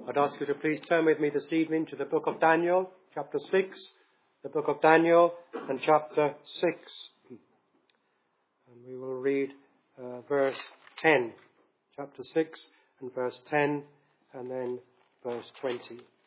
I'd ask you to please turn with me this evening to the book of Daniel, chapter 6, the book of Daniel and chapter 6. And we will read verse 10, chapter 6 and verse 10, and then verse 20.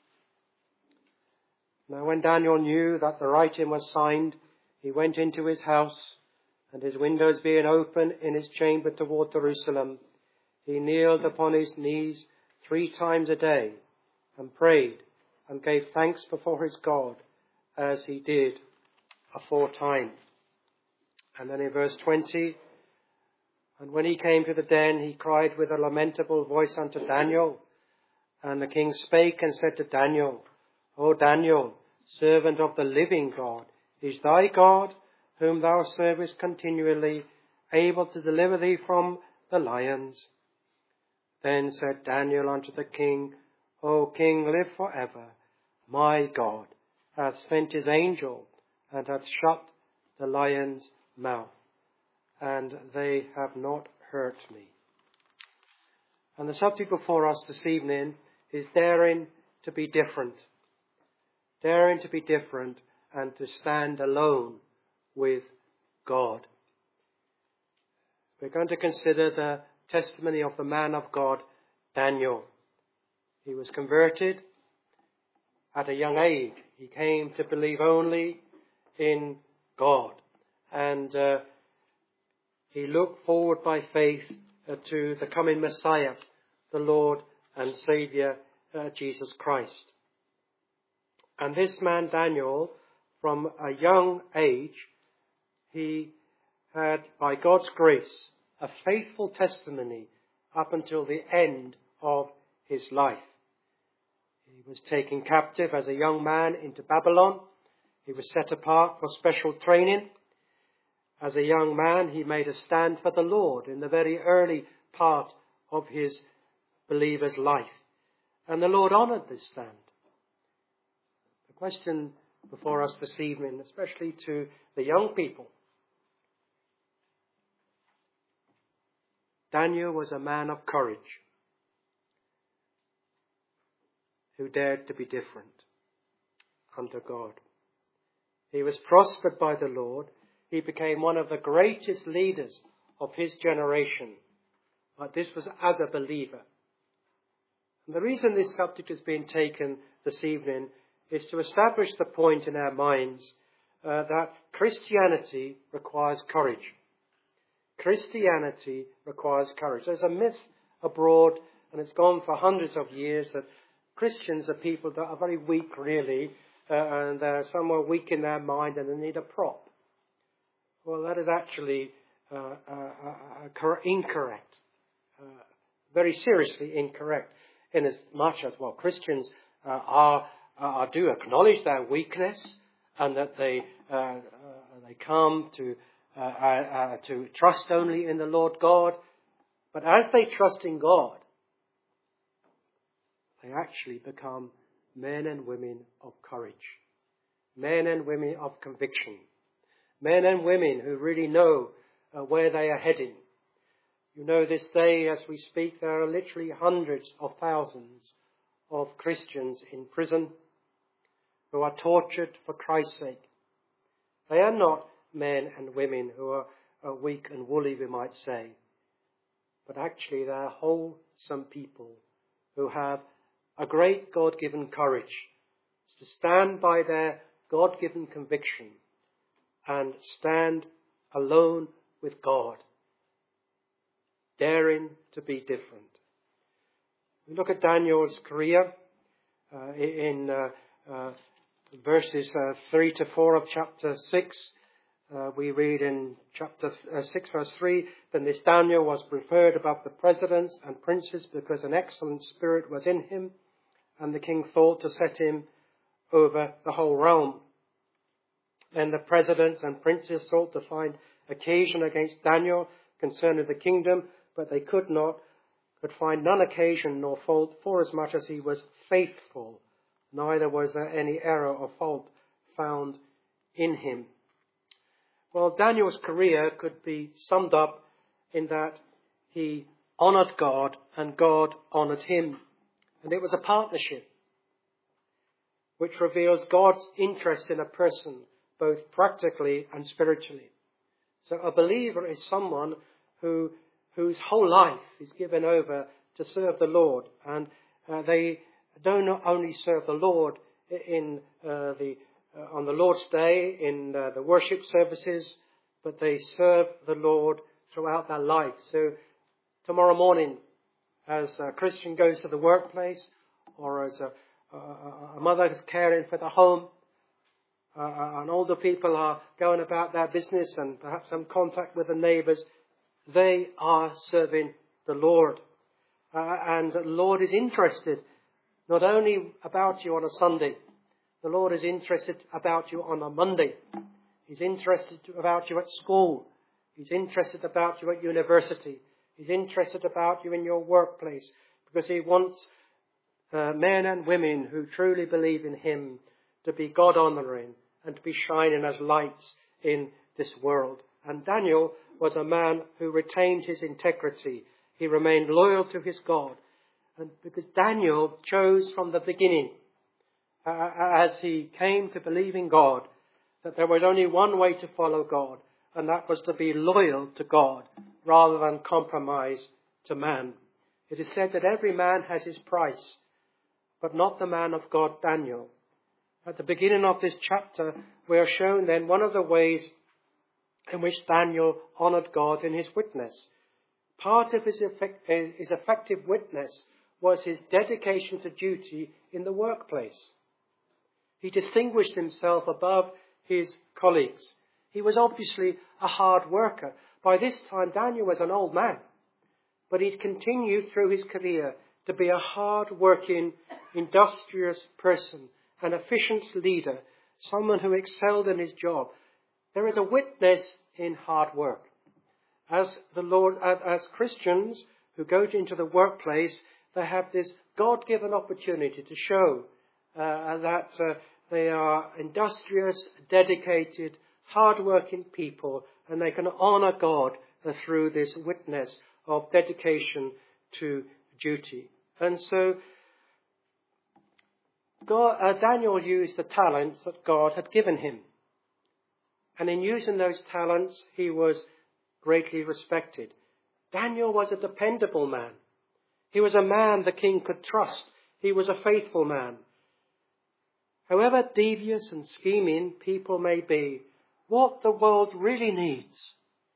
Now when Daniel knew that the writing was signed, he went into his house, and his windows being open in his chamber toward Jerusalem, he kneeled upon his knees 3 times a day, and prayed, and gave thanks before his God, as he did aforetime. And then in verse 20, and when he came to the den, he cried with a lamentable voice unto Daniel. And the king spake and said to Daniel, O Daniel, servant of the living God, is thy God, whom thou servest continually, able to deliver thee from the lions? Then said Daniel unto the king, O king, live forever. My God hath sent his angel, and hath shut the lion's mouth, and they have not hurt me. And the subject before us this evening is daring to be different. Daring to be different and to stand alone with God. We're going to consider the testimony of the man of God, Daniel. He was converted at a young age. He came to believe only in God. And he looked forward by faith to the coming Messiah, the Lord and Saviour, Jesus Christ. And this man, Daniel, from a young age, he had, by God's grace, a faithful testimony up until the end of his life. He was taken captive as a young man into Babylon. He was set apart for special training. As a young man, he made a stand for the Lord in the very early part of his believer's life. And the Lord honoured this stand. The question before us this evening, especially to the young people. Daniel was a man of courage who dared to be different under God. He was prospered by the Lord. He became one of the greatest leaders of his generation. But this was as a believer. And the reason this subject is being taken this evening is to establish the point in our minds that Christianity requires courage. Christianity requires courage. There's a myth abroad, and it's gone for hundreds of years, that Christians are people that are very weak, really, and they're somewhat weak in their mind and they need a prop. Well, that is actually incorrect. Very seriously incorrect. In as much as, well, Christians do acknowledge their weakness, and that they come to trust only in the Lord God. But as they trust in God, they actually become men and women of courage, men and women of conviction, men and women who really know where they are heading. You know, this day as we speak, there are literally hundreds of thousands of Christians in prison who are tortured for Christ's sake. They are not men and women who are weak and woolly, we might say. But actually they are wholesome people who have a great God-given courage to stand by their God-given conviction and stand alone with God, daring to be different. We look at Daniel's career in verses 3 to 4 of chapter 6. We read in chapter 6 verse 3, Then this Daniel was preferred above the presidents and princes because an excellent spirit was in him, and the king thought to set him over the whole realm. Then the presidents and princes sought to find occasion against Daniel concerning the kingdom, but they could find none occasion nor fault, forasmuch as he was faithful, neither was there any error or fault found in him. Well, Daniel's career could be summed up in that he honoured God and God honoured him. And it was a partnership which reveals God's interest in a person, both practically and spiritually. So a believer is someone whose whole life is given over to serve the Lord. And they don't only serve the Lord on the Lord's Day in the worship services, but they serve the Lord throughout their life. So tomorrow morning, as a Christian goes to the workplace, or as a mother is caring for the home, and older people are going about their business and perhaps some contact with the neighbours, they are serving the Lord. And the Lord is interested not only about you on a Sunday, the Lord is interested about you on a Monday. He's interested about you at school. He's interested about you at university. He's interested about you in your workplace, because he wants men and women who truly believe in him to be God-honouring and to be shining as lights in this world. And Daniel was a man who retained his integrity. He remained loyal to his God. And because Daniel chose from the beginning, as he came to believe in God, that there was only one way to follow God, and that was to be loyal to God rather than compromise to man. It is said that every man has his price, but not the man of God, Daniel. At the beginning of this chapter, we are shown then one of the ways in which Daniel honoured God in his witness. Part of his effective witness was his dedication to duty in the workplace. He distinguished himself above his colleagues. He was obviously a hard worker. By this time, Daniel was an old man, but he'd continued through his career to be a hard-working, industrious person, an efficient leader, someone who excelled in his job. There is a witness in hard work. As Christians who go into the workplace, they have this God-given opportunity to show that they are industrious, dedicated, hard-working people, and they can honour God through this witness of dedication to duty. And so Daniel used the talents that God had given him. And in using those talents, he was greatly respected. Daniel was a dependable man. He was a man the king could trust. He was a faithful man. However devious and scheming people may be, what the world really needs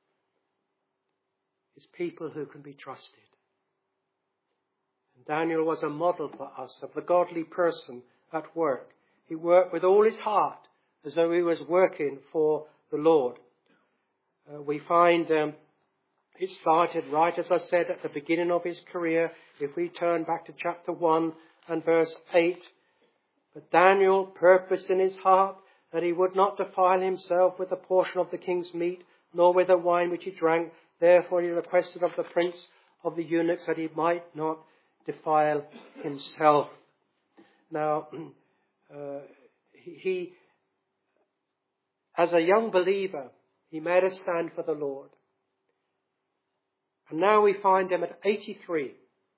is people who can be trusted. And Daniel was a model for us of the godly person at work. He worked with all his heart as though he was working for the Lord. We find it started right, as I said, at the beginning of his career. If we turn back to chapter 1 and verse 8, but Daniel purposed in his heart that he would not defile himself with a portion of the king's meat, nor with the wine which he drank. Therefore he requested of the prince of the eunuchs that he might not defile himself. Now, he as a young believer, he made a stand for the Lord. And now we find him at 83,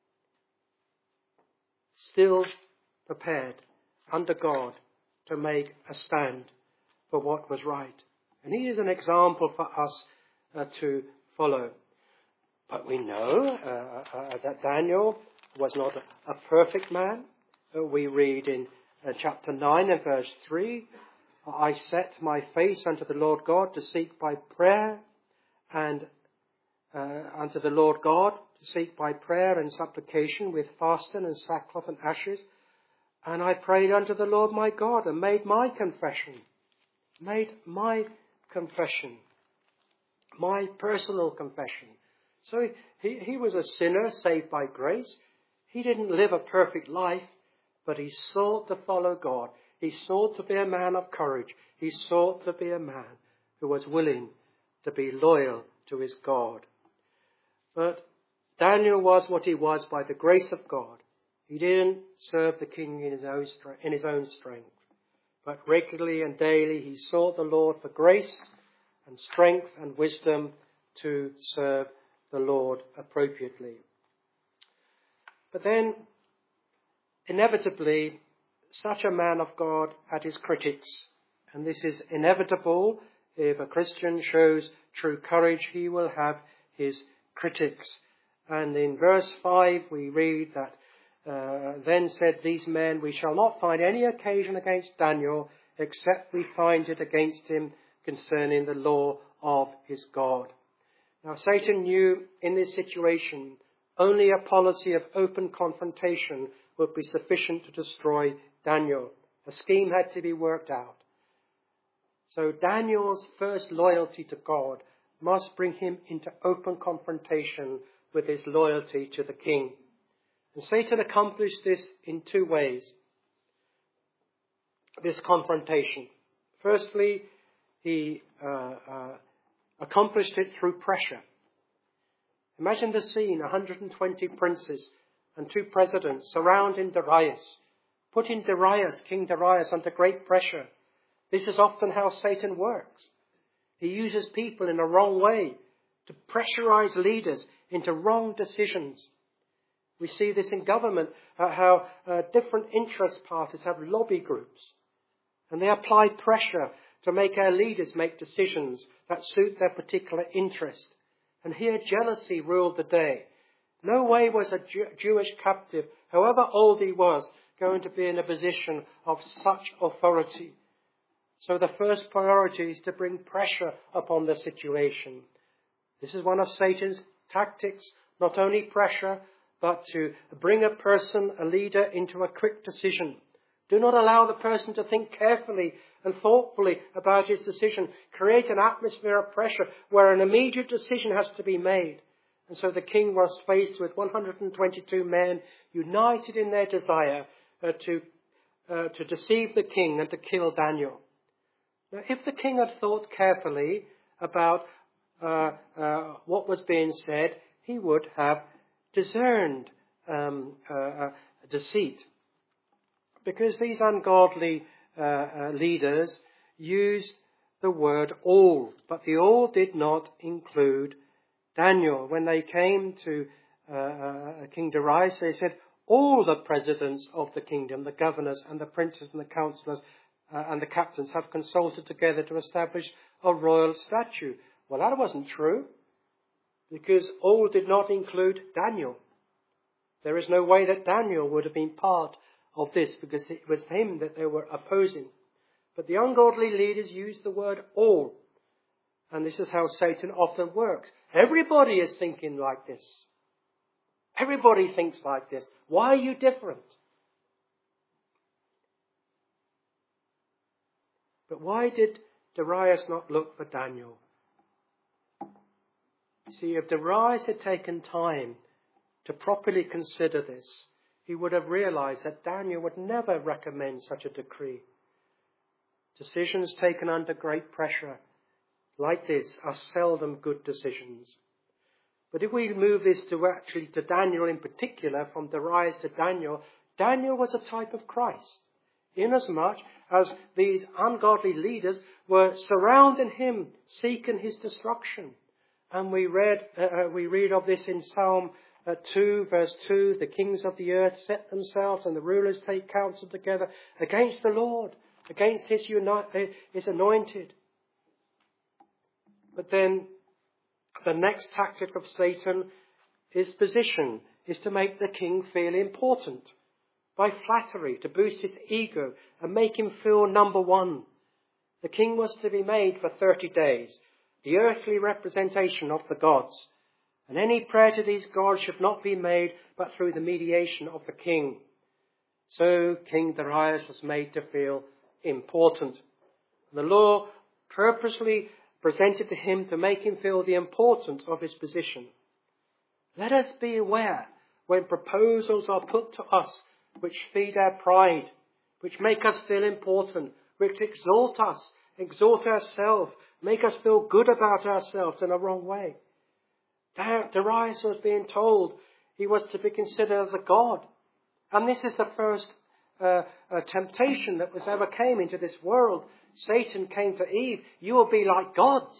still prepared under God to make a stand for what was right. And he is an example for us to follow. But we know that Daniel was not a perfect man. We read in chapter 9 and verse 3, I set my face unto the Lord God to seek by prayer and unto the Lord God to seek by prayer and supplication with fasting and sackcloth and ashes. And I prayed unto the Lord my God and made my confession, my personal confession. So he was a sinner saved by grace. He didn't live a perfect life, but he sought to follow God. He sought to be a man of courage. He sought to be a man who was willing to be loyal to his God. But Daniel was what he was by the grace of God. He didn't serve the king in his own strength, but regularly and daily he sought the Lord for grace and strength and wisdom to serve the Lord appropriately. But then inevitably, such a man of God had his critics. And this is inevitable. If a Christian shows true courage, he will have his critics. And in verse 5 we read that, then said these men, we shall not find any occasion against Daniel, except we find it against him concerning the law of his God. Now Satan knew in this situation only a policy of open confrontation would be sufficient to destroy Daniel. A scheme had to be worked out. So Daniel's first loyalty to God must bring him into open confrontation with his loyalty to the king. And Satan accomplished this in two ways, this confrontation. Firstly, he accomplished it through pressure. Imagine the scene, 120 princes and 2 presidents surrounding Darius, putting King Darius, under great pressure. This is often how Satan works. He uses people in a wrong way to pressurize leaders into wrong decisions. We see this in government, how different interest parties have lobby groups, and they apply pressure to make our leaders make decisions that suit their particular interest. And here jealousy ruled the day. No way was a Jewish captive, however old he was, going to be in a position of such authority. So the first priority is to bring pressure upon the situation. This is one of Satan's tactics, not only pressure, but to bring a person, a leader, into a quick decision. Do not allow the person to think carefully and thoughtfully about his decision. Create an atmosphere of pressure where an immediate decision has to be made. And so the king was faced with 122 men united in their desire to deceive the king and to kill Daniel. Now, if the king had thought carefully about what was being said, he would have discerned deceit. Because these ungodly leaders used the word all, but the all did not include Daniel. When they came to King Darius, they said, all the presidents of the kingdom, the governors and the princes and the councillors and the captains have consulted together to establish a royal statute. Well, that wasn't true, because all did not include Daniel. There is no way that Daniel would have been part of this, because it was him that they were opposing. But the ungodly leaders used the word all. And this is how Satan often works. Everybody is thinking like this. Everybody thinks like this. Why are you different? But why did Darius not look for Daniel? You see, if Darius had taken time to properly consider this, he would have realized that Daniel would never recommend such a decree. Decisions taken under great pressure like this are seldom good decisions. But if we move this to Daniel in particular, from Darius to Daniel, Daniel was a type of Christ, inasmuch as these ungodly leaders were surrounding him, seeking his destruction. And we read of this in Psalm 2, verse 2, the kings of the earth set themselves and the rulers take counsel together against the Lord, against his anointed. But then the next tactic of Satan, his position, is to make the king feel important by flattery, to boost his ego and make him feel number one. The king was to be made for 30 days, the earthly representation of the gods. And any prayer to these gods should not be made but through the mediation of the king. So King Darius was made to feel important. The law purposely presented to him to make him feel the importance of his position. Let us be aware when proposals are put to us which feed our pride, which make us feel important, which exalt us, exalt ourselves, make us feel good about ourselves in a wrong way. Darius was being told he was to be considered as a god. And this is the first temptation that was ever came into this world. Satan came to Eve, you will be like gods.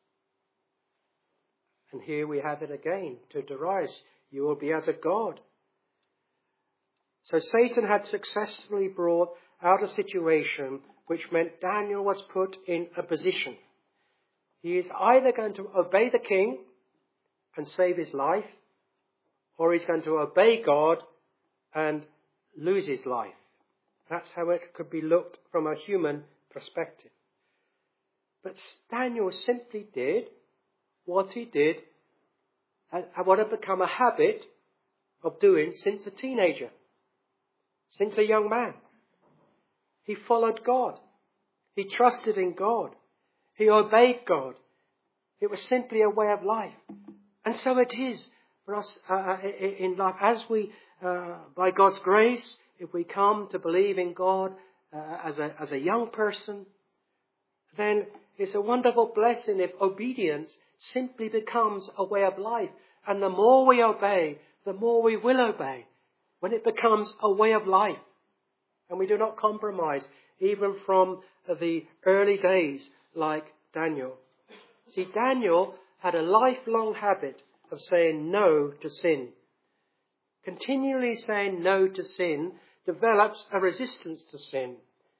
And here we have it again to Darius, you will be as a god. So Satan had successfully brought out a situation which meant Daniel was put in a position. He is either going to obey the king and save his life, or he's going to obey God and lose his life. That's how it could be looked from a human perspective. But Daniel simply did what he did, and what had become a habit of doing since a teenager, since a young man. He followed God. He trusted in God. He obeyed God. It was simply a way of life. And so it is for us in life. As we, by God's grace, if we come to believe in God as a young person, then it's a wonderful blessing if obedience simply becomes a way of life. And the more we obey, the more we will obey when it becomes a way of life. And we do not compromise, even from the early days like Daniel. See, Daniel had a lifelong habit of saying no to sin. Continually saying no to sin develops a resistance to sin.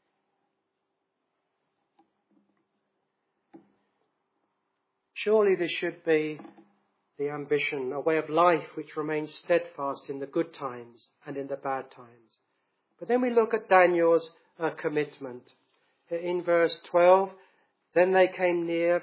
Surely this should be the ambition, a way of life which remains steadfast in the good times and in the bad times. But then we look at Daniel's commitment. In verse 12, then they came near,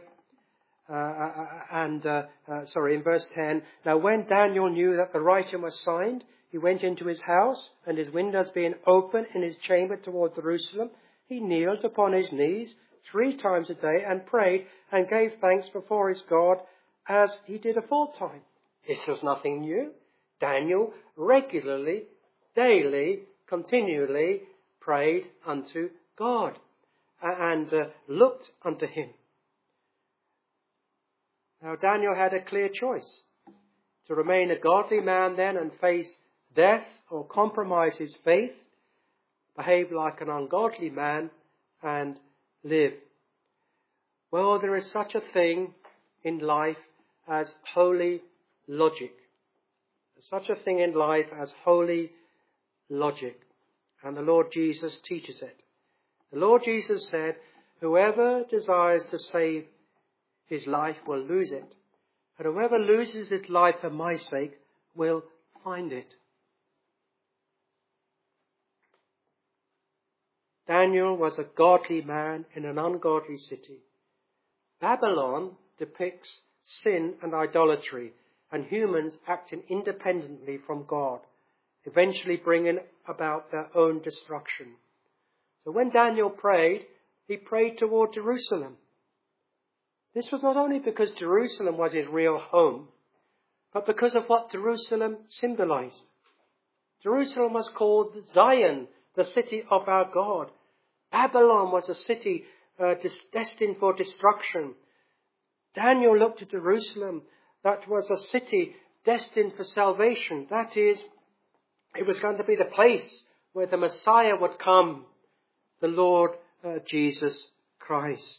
in verse 10, now when Daniel knew that the writing was signed, he went into his house, and his windows being open in his chamber toward Jerusalem, he kneeled upon his knees 3 times a day and prayed and gave thanks before his God as he did aforetime. This was nothing new. Daniel regularly, daily, continually prayed unto God and looked unto him. Now Daniel had a clear choice: to remain a godly man then and face death, or compromise his faith, behave like an ungodly man and live. Well, there is such a thing in life as holy logic. There's such a thing in life as holy logic. And the Lord Jesus teaches it. The Lord Jesus said, whoever desires to save his life will lose it. And whoever loses his life for my sake will find it. Daniel was a godly man in an ungodly city. Babylon depicts sin and idolatry and humans acting independently from God, eventually bringing about their own destruction. So when Daniel prayed, he prayed toward Jerusalem. This was not only because Jerusalem was his real home, but because of what Jerusalem symbolized. Jerusalem was called Zion, the city of our God. Babylon was a city destined for destruction. Daniel looked at Jerusalem. That was a city destined for salvation. That is, it was going to be the place where the Messiah would come, the Lord Jesus Christ.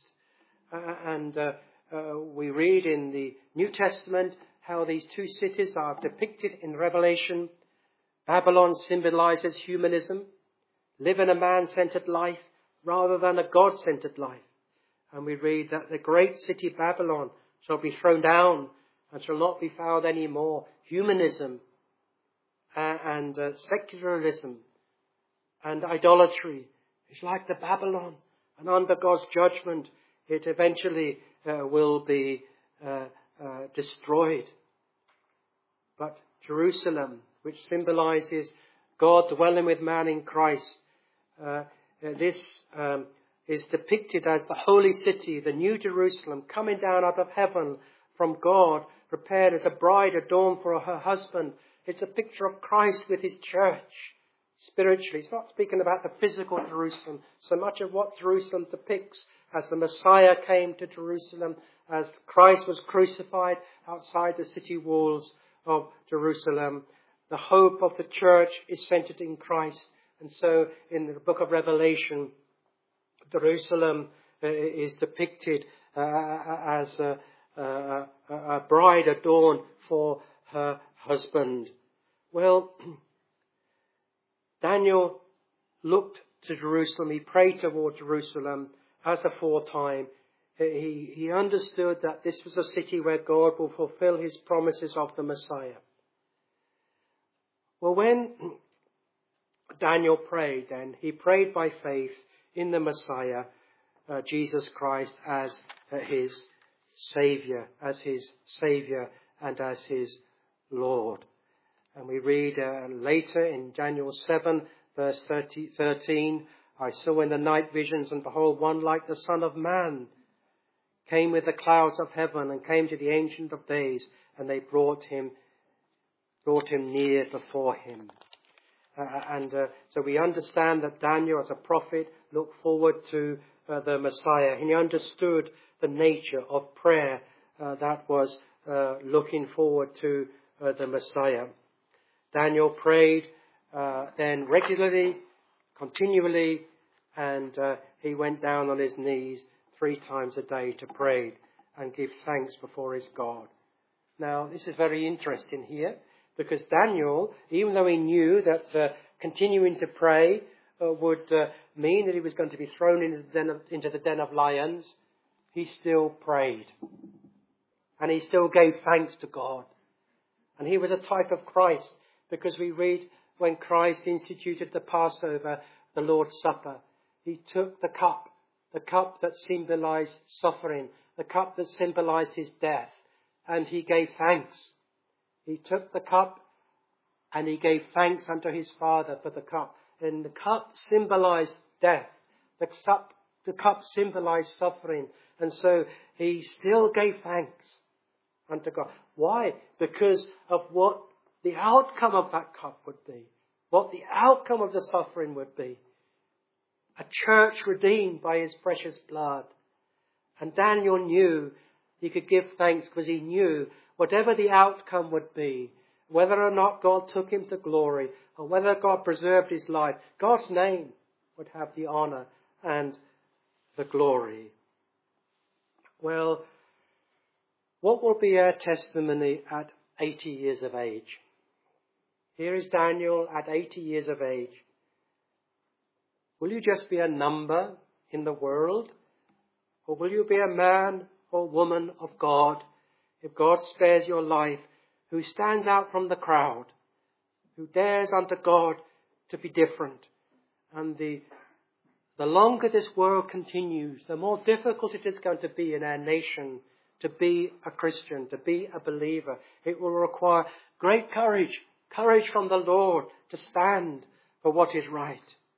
We read in the New Testament how these two cities are depicted in Revelation. Babylon symbolizes humanism, living a man-centered life rather than a God-centered life. And we read that the great city Babylon shall be thrown down and shall not be found any more. Humanism and secularism and idolatry is like the Babylon. And under God's judgment, it eventually will be destroyed. But Jerusalem, which symbolizes God dwelling with man in Christ, this is depicted as the holy city, the new Jerusalem, coming down out of heaven from God, prepared as a bride adorned for her husband. It's a picture of Christ with his church, spiritually. It's not speaking about the physical Jerusalem, so much of what Jerusalem depicts as the Messiah came to Jerusalem, as Christ was crucified outside the city walls of Jerusalem. The hope of the church is centered in Christ. And so in the book of Revelation, Jerusalem is depicted as a bride adorned for her husband. Well, Daniel looked to Jerusalem. He prayed toward Jerusalem as aforetime. He understood that this was a city where God will fulfill his promises of the Messiah. Well, when Daniel prayed then, he prayed by faith in the Messiah, Jesus Christ, as his Saviour, and as his Lord. And we read later in Daniel 7, verse 13, I saw in the night visions, and behold, one like the Son of Man came with the clouds of heaven and came to the Ancient of Days, and they brought him near before him. So we understand that Daniel, as a prophet, looked forward to the Messiah. He understood the nature of prayer that was looking forward to the Messiah. Daniel prayed then regularly, continually, and he went down on his knees 3 times a day to pray and give thanks before his God. Now, this is very interesting here, because Daniel, even though he knew that continuing to pray would mean that he was going to be thrown into the den of lions, he still prayed. And he still gave thanks to God. And he was a type of Christ, because we read when Christ instituted the Passover, the Lord's Supper, he took the cup that symbolized suffering, the cup that symbolized his death, and he gave thanks. He took the cup and he gave thanks unto his Father for the cup. And the cup symbolized death. The cup symbolized suffering. And so he still gave thanks unto God. Why? Because of what the outcome of that cup would be. What the outcome of the suffering would be. A church redeemed by his precious blood. And Daniel knew he could give thanks because he knew whatever the outcome would be, whether or not God took him to glory, or whether God preserved his life, God's name would have the honor and the glory. Well, what will be our testimony at 80 years of age? Here is Daniel at 80 years of age. Will you just be a number in the world? Or will you be a man or woman of God, if God spares your life, who stands out from the crowd, who dares unto God to be different? And the longer this world continues, the more difficult it is going to be in our nation to be a Christian, to be a believer. It will require great courage from the Lord to stand for what is right.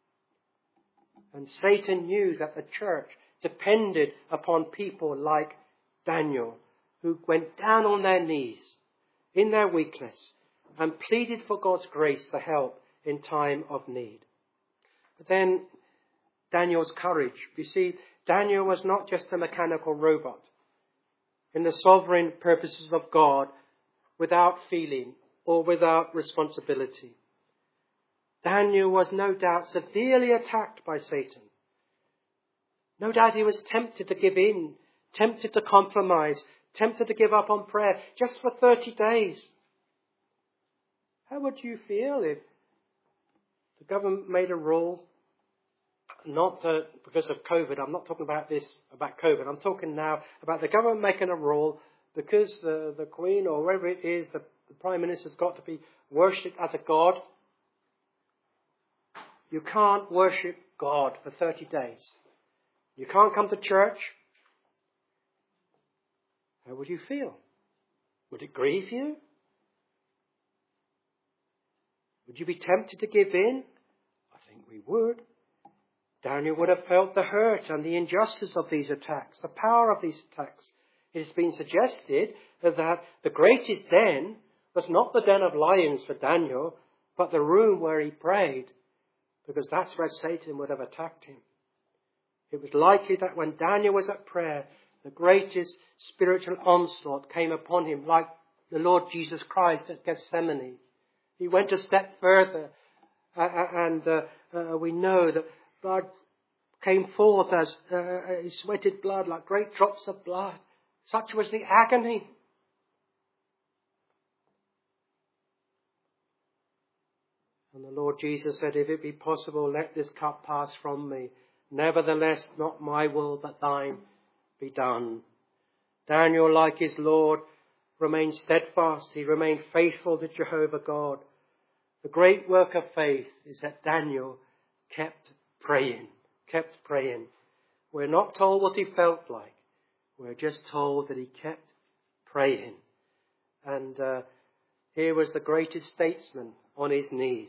And Satan knew that the church depended upon people like Daniel, who went down on their knees in their weakness and pleaded for God's grace for help in time of need. But then Daniel's courage. You see, Daniel was not just a mechanical robot in the sovereign purposes of God without feeling or without responsibility. Daniel was no doubt severely attacked by Satan. No doubt he was tempted to give in, tempted to compromise, tempted to give up on prayer just for 30 days. How would you feel if the government made a rule, not because of COVID, I'm not talking about COVID, I'm talking now about the government making a rule because the Queen or whoever it is, the Prime Minister's got to be worshipped as a god. You can't worship God for 30 days. You can't come to church. How would you feel? Would it grieve you? Would you be tempted to give in? I think we would. Daniel would have felt the hurt and the injustice of these attacks, the power of these attacks. It has been suggested that the greatest den was not the den of lions for Daniel, but the room where he prayed, because that's where Satan would have attacked him. It was likely that when Daniel was at prayer, the greatest spiritual onslaught came upon him, like the Lord Jesus Christ at Gethsemane. He went a step further, and we know that blood came forth as he sweated blood like great drops of blood. Such was the agony. And the Lord Jesus said, if it be possible, let this cup pass from me. Nevertheless, not my will, but thine be done. Daniel, like his Lord, remained steadfast. He remained faithful to Jehovah God. The great work of faith is that Daniel kept praying. We're not told what he felt like. We're just told that he kept praying. And here was the greatest statesman on his knees.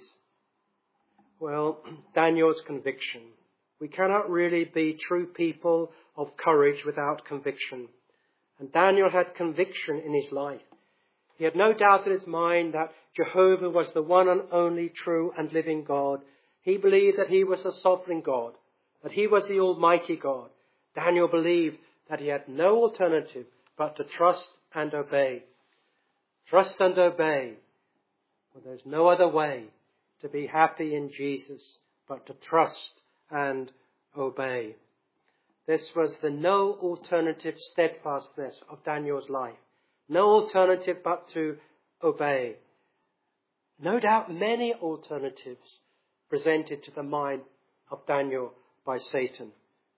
Well, Daniel's conviction. We cannot really be true people of courage without conviction. And Daniel had conviction in his life. He had no doubt in his mind that Jehovah was the one and only true and living God. He believed that he was the sovereign God, that he was the Almighty God. Daniel believed that he had no alternative but to trust and obey. Trust and obey. Well, there's no other way to be happy in Jesus but to trust and obey. This was the no alternative steadfastness of Daniel's life. No alternative but to obey. No doubt many alternatives presented to the mind of Daniel by Satan.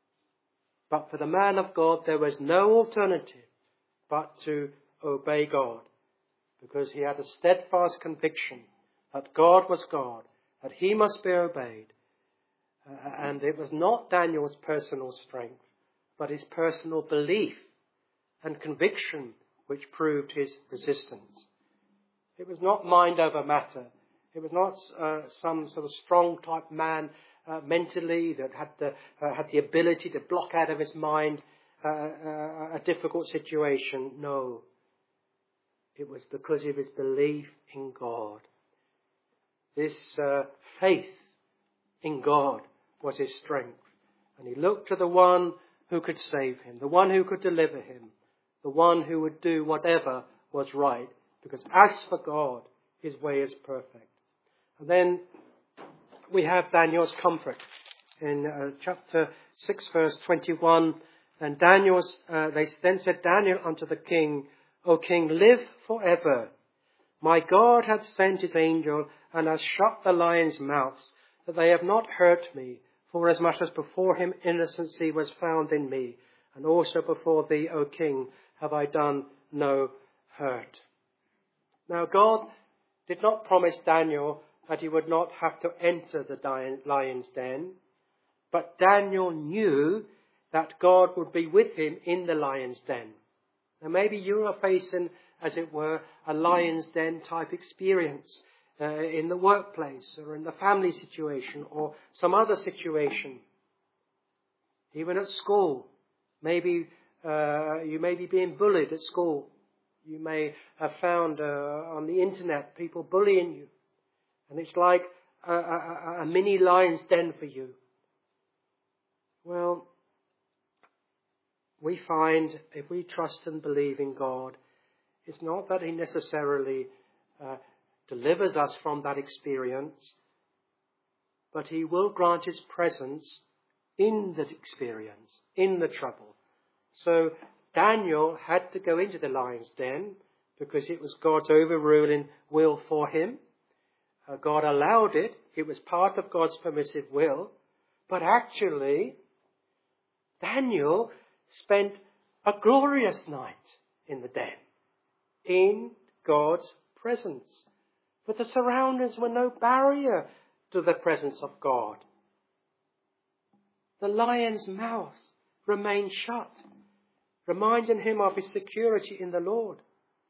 But for the man of God, there was no alternative but to obey God, because he had a steadfast conviction that God was God, that he must be obeyed. And it was not Daniel's personal strength, but his personal belief and conviction which proved his resistance. It was not mind over matter. It was not some sort of strong type man mentally that had the ability to block out of his mind a difficult situation. No. It was because of his belief in God. This faith in God was his strength. And he looked to the one who could save him, the one who could deliver him, the one who would do whatever was right. Because as for God, his way is perfect. And then we have Daniel's comfort in chapter 6, verse 21. And they then said, Daniel unto the king, O king, live forever. My God hath sent his angel and hath shut the lions' mouths, that they have not hurt me. For as much as before him innocency was found in me, and also before thee, O king, have I done no hurt. Now God did not promise Daniel that he would not have to enter the lion's den, but Daniel knew that God would be with him in the lion's den. Now maybe you are facing, as it were, a lion's den type experience in the workplace or in the family situation or some other situation. Even at school. Maybe you may be being bullied at school. You may have found on the internet people bullying you. And it's like a mini lion's den for you. Well, we find if we trust and believe in God, it's not that he necessarily delivers us from that experience, but he will grant his presence in that experience, in the trouble. So Daniel had to go into the lion's den because it was God's overruling will for him. God allowed it. It was part of God's permissive will. But actually, Daniel spent a glorious night in the den, in God's presence. But the surroundings were no barrier to the presence of God. The lion's mouth remained shut, reminding him of his security in the Lord.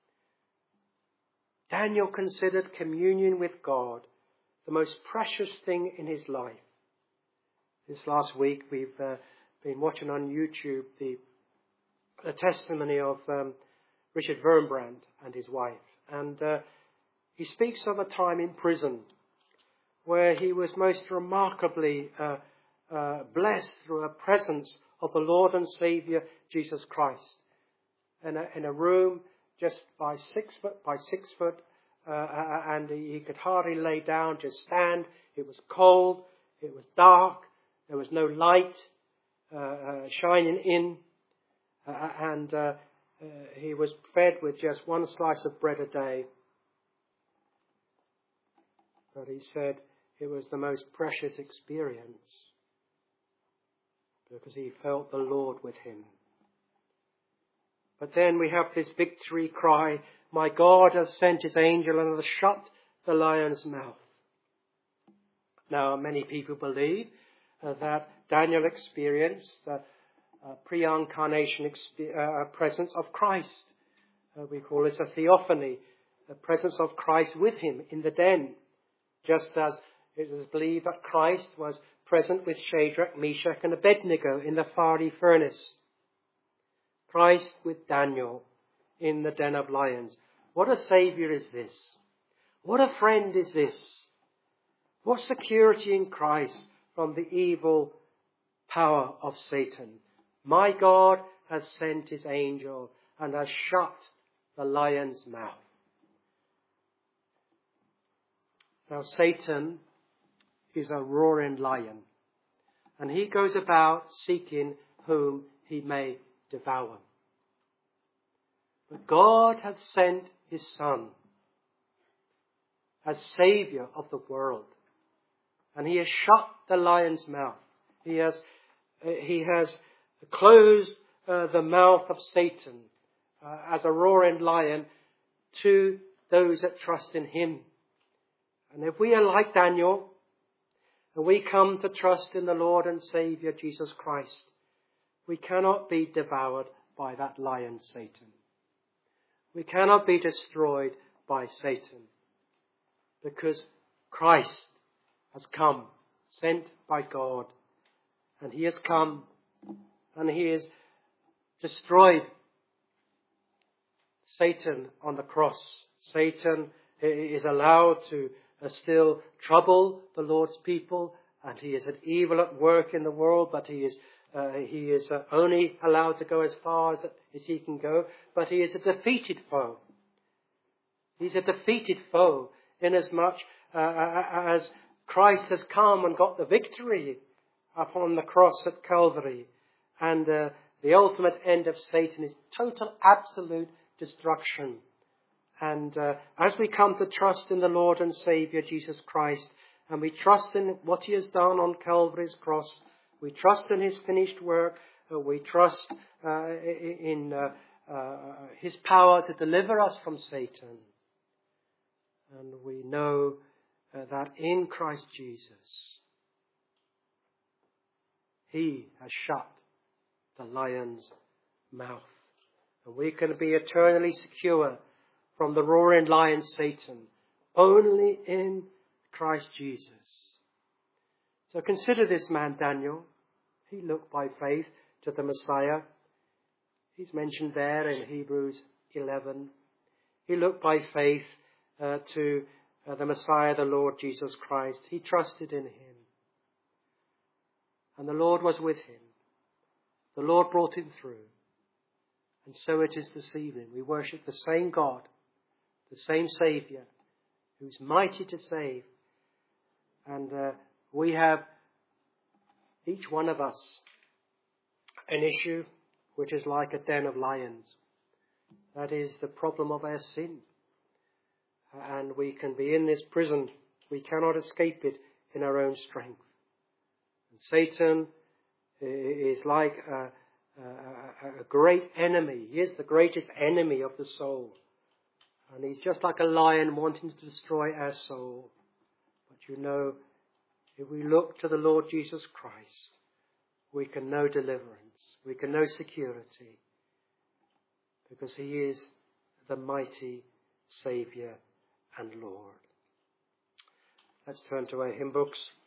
Daniel considered communion with God the most precious thing in his life. This last week we've been watching on YouTube the testimony of Richard Wurmbrand and his wife. And he speaks of a time in prison where he was most remarkably blessed through a presence of the Lord and Saviour Jesus Christ. In a room just by 6 foot by 6 foot, and he could hardly lay down, just stand. It was cold, it was dark, there was no light shining in, and he was fed with just one slice of bread a day. But he said it was the most precious experience because he felt the Lord with him. But then we have this victory cry, my God has sent his angel and has shut the lion's mouth. Now, many people believe that Daniel experienced the pre-incarnation presence of Christ. We call it a theophany, the presence of Christ with him in the den, just as it is believed that Christ was present with Shadrach, Meshach and Abednego in the fiery furnace. Christ with Daniel in the den of lions. What a Saviour is this? What a friend is this? What security in Christ from the evil power of Satan. My God has sent his angel and has shut the lion's mouth. Now Satan is a roaring lion, and he goes about seeking whom he may devour. But God hath sent his Son as Saviour of the world, and he has shut the lion's mouth. He has closed the mouth of Satan as a roaring lion to those that trust in him. And if we are like Daniel, and we come to trust in the Lord and Saviour Jesus Christ, we cannot be devoured by that lion Satan. We cannot be destroyed by Satan, because Christ has come, sent by God, and he has come and he has destroyed Satan on the cross. Satan is allowed to still trouble the Lord's people, and he is an evil at work in the world, but he is only allowed to go as far as he can go. But he is a defeated foe. He's a defeated foe inasmuch as Christ has come and got the victory upon the cross at Calvary. And the ultimate end of Satan is total, absolute destruction. And as we come to trust in the Lord and Saviour Jesus Christ, and we trust in what he has done on Calvary's cross, we trust in his finished work, we trust in his power to deliver us from Satan. And we know that in Christ Jesus, he has shut the lion's mouth. And we can be eternally secure from the roaring lion Satan only in Christ Jesus. So consider this man Daniel. He looked by faith to the Messiah. He's mentioned there in Hebrews 11. He looked by faith to the Messiah, the Lord Jesus Christ. He trusted in him. And the Lord was with him. The Lord brought him through. And so it is this evening. We worship the same God, the same Saviour, who's mighty to save. And we have, each one of us, an issue which is like a den of lions. That is the problem of our sin. And we can be in this prison. We cannot escape it in our own strength. And Satan is like a great enemy. He is the greatest enemy of the soul. And he's just like a lion wanting to destroy our soul. But you know, if we look to the Lord Jesus Christ, we can know deliverance. We can know security. Because he is the mighty Saviour and Lord. Let's turn to our hymn books.